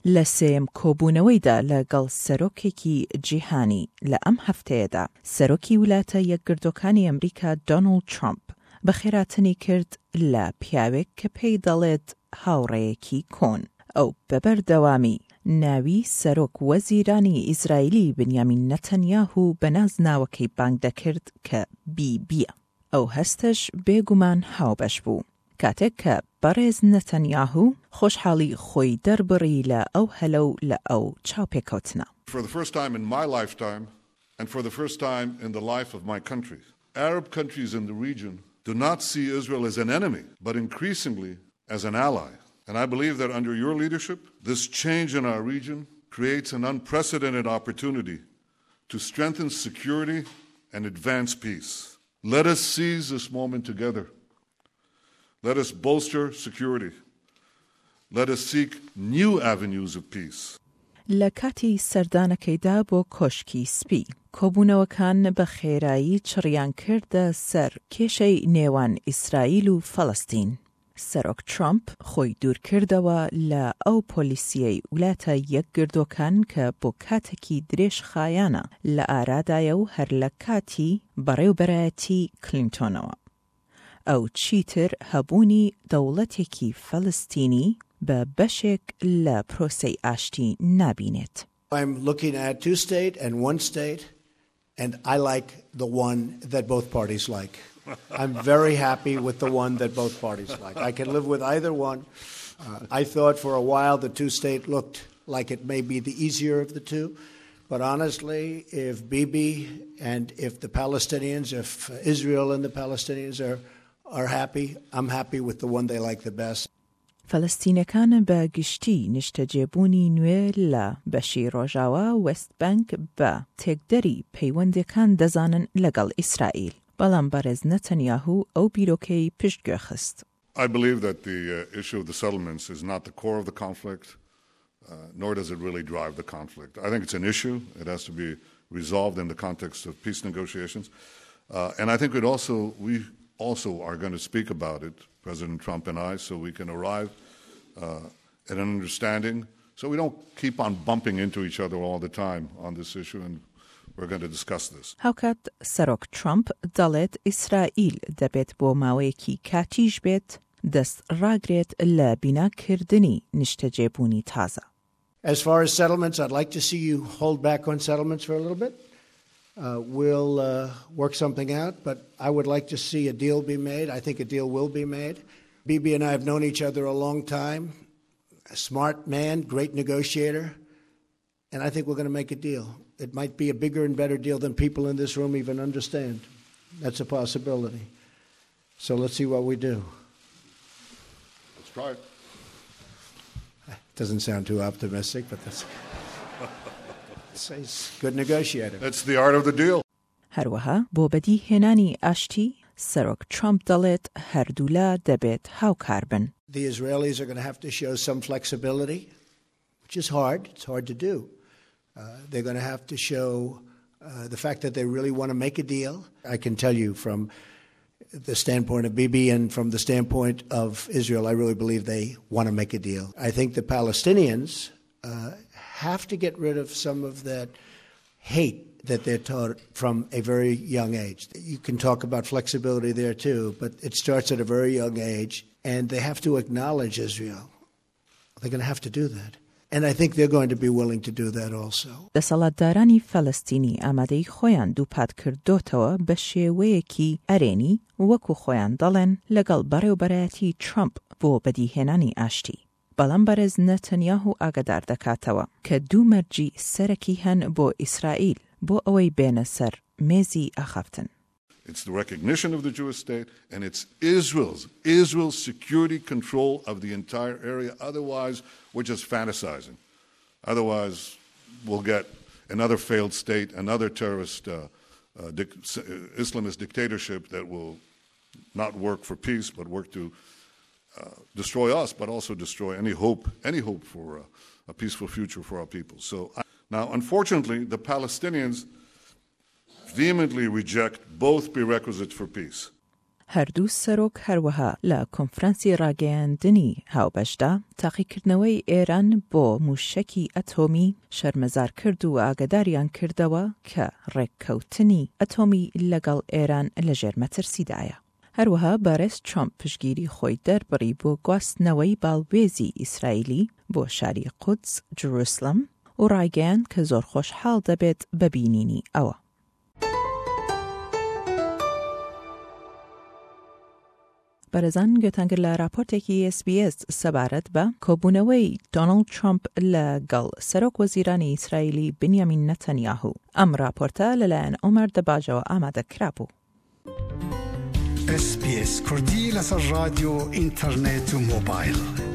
لە سێم کۆبوونەوەیدا لەگەڵ سەرۆکێکی جیهانی لە ئەم هەفتەیەدا سەرۆکی ویلایەتە یەکگرتووەکانی ئەمریکا دۆناڵد ترامپ بەخێراتنی کرد لە پیاوێک کە پێی دەڵێت هاوڕێیەکی کۆن. ئەو بەبەردەوامی ناوی سەرۆک وەزیرانی ئیزرائیلی بنیامین نەتەنیاهو بەناز ناوەکەی بانگ دەکرد کە بیبیە. ئەو هەستش بێگومان هاوبەش بوو. کاتێک کە بەڕێز نەتەنیاهو خۆشحاڵی خۆی دەربڕی لە ئەو هەلەو لە ئەو چاوپێکەوتنە. For the first time in my lifetime and for the first time in the life of my country, Arab countries in the region do not see Israel as an enemy, but increasingly as an ally. And I believe that under your leadership, this change in our region creates an unprecedented opportunity to strengthen security and advance peace. Let us seize this moment together. Let us bolster security. Let us seek new avenues of peace. لە کاتی سەردانەکەیدا بۆ کۆشکی سپی کۆبوونەوەکان بە خێرایی چڕیان کردە سەر کێشەی نێوان ئیسرائیل و فەڵەستین. سەرۆک ترامپ خۆی دوور کردەوە لە ئەو پۆلیسیەی ویلایەتە یەکگرتووەکان کە بۆ کاتێکی درێژ خایانە لە ئارادایە و هەر لە کاتی بەڕێوەبەرایەتی کلینتۆنەوە. ئەو چیتر هەبوونی دەوڵەتێکی فەلەستینی بە بەشێک لە پرۆسەی ئاشتی نابینێت. I'm looking at two-state and one-state, and I like the one that both parties like. I'm very happy with the one that both parties like. I can live with either one. I thought for a while the two-state looked like it may be the easier of the two. But honestly, if Bibi and if the Palestinians, if Israel and the Palestinians are happy, I'm happy with the one they like the best. فەلەستینەکان بە گشتی نیشتەجێبوونی نوێ لە بەشی ڕۆژاوە وەست بانک بە تێکدەری پەیوەندەکان دەزانن لەگەڵ ئیسرائیل. بەڵام بەڕێز نەتەنیاهو ئەو بیرۆکەی پشتگوێ خست. I believe that the issue of the settlements is not the core of the conflict, nor does it really drive the conflict. I think it's an issue. It has to be resolved in the context of peace negotiations. And I think we also are going to speak about it, President Trump and I, so we can arrive at an understanding, so we don't keep on bumping into each other all the time on this issue, and we're going to discuss this. هاوکات سەرۆک ترامپ دەڵێت ئیسرائیل دەبێت بۆ ماوەیەکی کاتیش بێت دەست ڕاگرێت لە بیناکردنی نیشتەجێبوونی تازە. As far as settlements, I'd like to see you hold back on settlements for a little bit. We'll work something out, but I would like to see a deal be made. I think a deal will be made. Bibi and I have known each other a long time. A smart man, great negotiator, and I think we're going to make a deal. It might be a bigger and better deal than people in this room even understand. That's a possibility. So let's see what we do. Let's try it. Doesn't sound too optimistic, but that's... He's a good negotiator. That's the art of the deal. هەروەها بۆ بەدیهێنانی ئاشتی سەرۆک ترامپ دەڵێت هەردوولا دەبێت هاوکار بن. The Israelis are going to have to show some flexibility, which is hard. It's hard to do. They're going to have to show the fact that they really want to make a deal. I can tell you from the standpoint of Bibi and from the standpoint of Israel, I really believe they want to make a deal. I think the Palestinians have to get rid of some of that hate that they're taught from a very young age. You can talk about flexibility there too, but it starts at a very young age, and they have to acknowledge Israel. They're going to have to do that. And I think they're going to be willing to do that also. دەسەڵاتدارانی فەلەستینی ئامادەی خۆیان دووپات کردوتەوە بە شێوەیەکی ئەرێنی وەکو خۆیان دەڵێن لەگەڵ بەڕێوەبەرایەتی ترامپ بۆ بەدیهێنانی ئاشتی. بەڵام بەڕێز نەتەنیاهو ئاگادار دەکاتەوە کە دوو مەرجی سەرەکی هەن بۆ ئیسرائیل بۆ ئەوەی بێنە سەر مێزی ئاخافتن. It's the recognition of the Jewish state, and it's Israel's security control of the entire area. Otherwise, we're just fantasizing. Otherwise, we'll get another failed state, another terrorist Islamist dictatorship that will not work for peace, but work to destroy us, but also destroy any hope for a peaceful future for our people. So now, unfortunately, the Palestinians vehemently reject both prerequisites for peace. هەردوو سەرۆک هەروەها لە کۆنفرەنسی ڕاگەیاندنی هاوبەشدا تاقیکردنەوەی ئێران بۆ موشەکی ئەتۆمی شەرمەزار کرد و ئاگاداریان کردەوە کە ڕێککەوتنی ئەتۆمی لەگەڵ ئێران لەژێر مەترسیدایە. هەروەها بارێس ترامپ پشگیری خۆی دەربڕی بۆ گواستنەوەی باڵبێزی ئیسرائیلی بۆ شاری قودس جروسلم و ڕایگەیان کە زۆر خۆشحاڵ دەبێت ببینینی ئەوە. بەرەزان گوێتانگر لە راپۆرتێکی SBS سەبارەت بە کۆبوونەوەی دۆناڵد ترامپ لەگەڵ سەرۆک وەزیرانی ئیسرائیلی بنیامین نەتەنیاهو. ئەم راپۆرتە لەلایەن ئۆمەر دەباجەوە ئامادەکرابوو. SBS کوردی لەسەر رادیۆ ئینتەرنێت و مۆبایل.